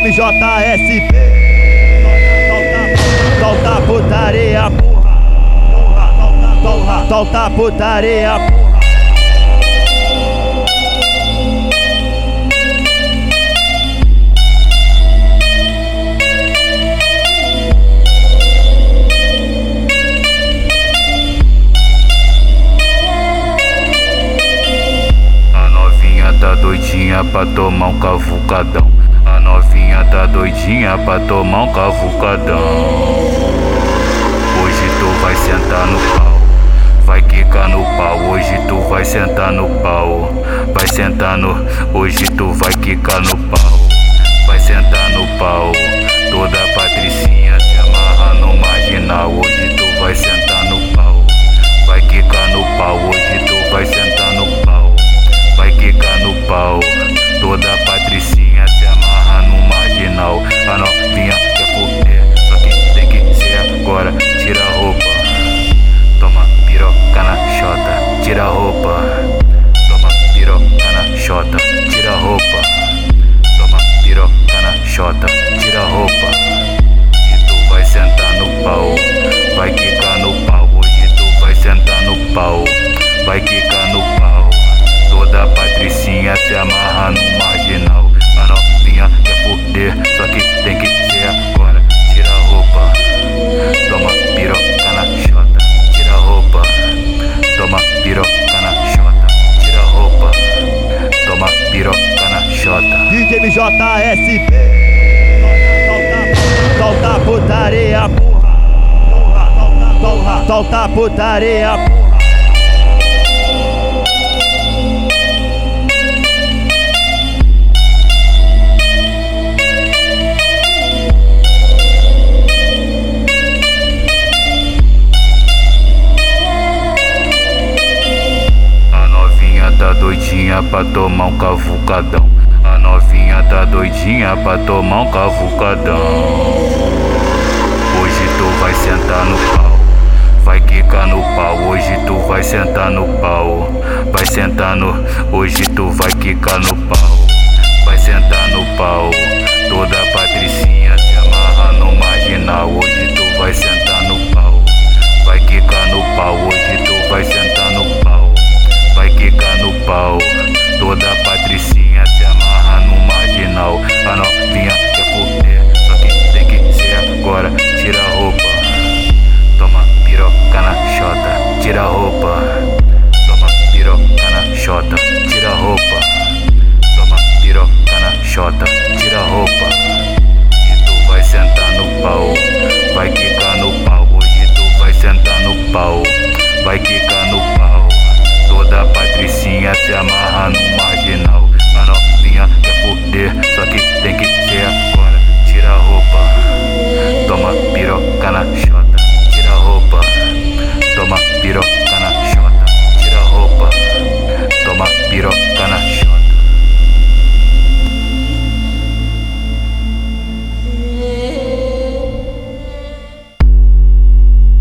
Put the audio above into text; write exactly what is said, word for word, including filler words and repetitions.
M J S P. Solta putaria, porra. Solta, solta putaria, porra. Tá doidinha pra tomar um cavucadão. A novinha tá doidinha pra tomar um cavucadão. Hoje tu vai sentar no pau, vai quicar no pau. Hoje tu vai sentar no pau, vai sentar no. Hoje tu vai quicar no pau, vai sentar no pau. Toda patricinha se amarra no marginal. Hoje tu vai sentar no pau, vai quicar no pau. Hoje tu vai sentar no pau, vai quicar no pau. Toda patricinha se amarra no marginal. A novinha quer fuder, só que tem que ser agora. Tira a roupa, toma piroca na xota. Tira a roupa, toma piroca na xota. Tira a roupa, toma piroca na xota. Tira a roupa. E tu vai sentar no pau, vai quicar no pau. Hoje tu vai sentar no pau, vai quicar no pau. Toda patricinha se amarra no marginal. A novinha quer fuder, só que tem que ser agora. Tira a roupa, toma piroca na xota. Tira a roupa, toma piroca na xota. Tira a roupa, toma piroca na xota. D J M J S P. Solta, solta putaria, porra. Solta, solta putaria, porra. Tá doidinha pra tomar um cavucadão. A novinha tá doidinha pra tomar um cavucadão. Hoje tu vai sentar no pau, vai quicar no pau. Hoje tu vai sentar no pau, vai sentar no. Hoje tu vai quicar no pau, vai sentar no pau. Toda patricinha se amarra no marginal. Hoje tu vai sentar no pau, vai quicar no pau. Hoje tu vai sentar no pau, vai quicar no pau. Toda patricinha se amarra no marginal. A novinha quer fuder, só que tem que ser agora. Tira a roupa, toma piroca na xota. Tira a roupa, toma piroca na xota. Tira a roupa, toma piroca na xota. Tira a roupa. E tu vai sentar no pau, vai quicar no pau. Hoje tu vai sentar no pau, vai quicar no pau. Toda patricinha se amarra no marginal.